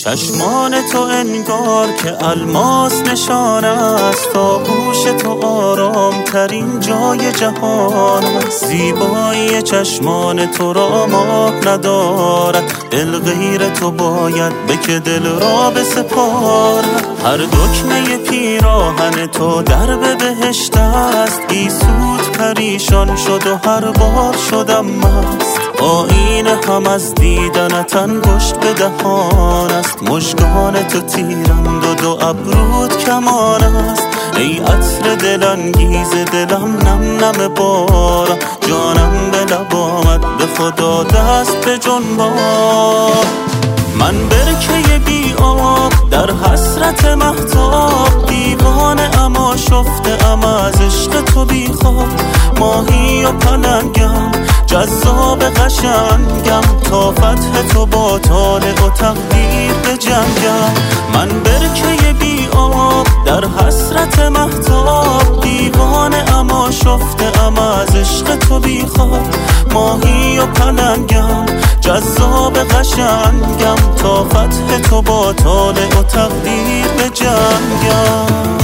چشمان تو انگار که الماس نشان است، آغوش تو آرام ترین جای جهان است. زیبایی چشمان تو را مات ندارد، دل غیر تو باید به که دل را بسپارد. هر دکمه پیراهن تو درب بهشت است، گیسوت پریشان شد و هر بار شدم مست. آینه هم از دیدنت انگشت به دهان است، مژگان تو تیرند و دو ابروت کمان است. ای عطر دلانگیز دلم نم نم بارا، جانم به لب آمد به خدا دست به جنبان. من برکه بی آب در حسرت مهتاب، دیوانه اما شفته ام از عشق تو بی خواب. ماهی و پلنگم جذاب قشنگم، تا فتح تو با طالع و تقدیر به جنگم. من برکه بی آب در حسرت مهتاب، دیوانه اما شفته ام از عشق تو بی خواب. ماهی و پلنگم جذاب قشنگم، تا فتح تو با طالع و تقدیر به جنگم.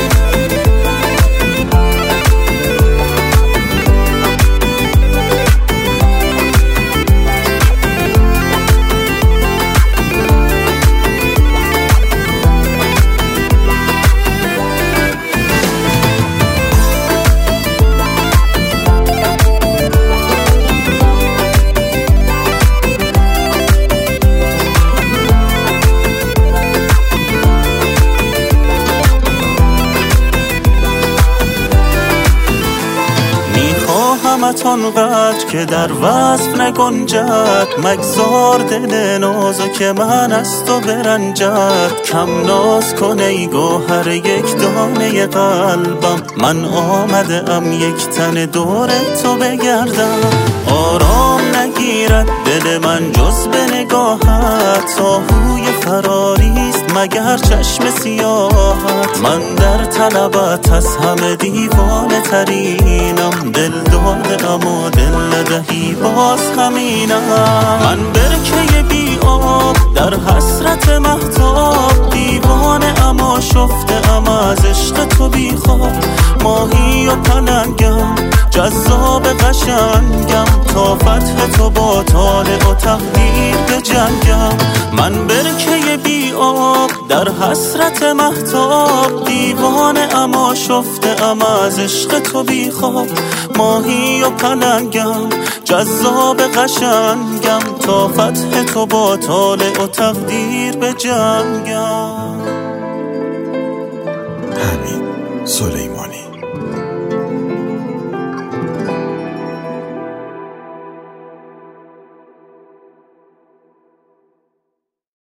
همت آنقدر که در وصف نگنجد، مگذار دل نازو که من از تو برنجد. کم ناز کن ای گوهر یک دانه قلبم، من آمده ام یک تن دور تو بگردم. آرام نگیرد دل من جز به نگاهت، آهوی فراریست مگر چشم سیاهت. من در طلبت از همه دیوانه ترینم، دل داده اما دل ندهی باز همینم. من برکه بی آب در حسرت مهتاب، دیوانه اما شفته ام از عشق تو بی خواب. ماهی و پلنگم جذاب قشنگم، تا فتح تو با طالع و تقدیر به جنگم. من برکه بی آب در حسرت مهتاب، دیوانه اما شفته ام از عشق تو بی خواب. ماهی و پلنگم جذاب قشنگم، تا فتح تو با طالع و تقدیر به جنگم.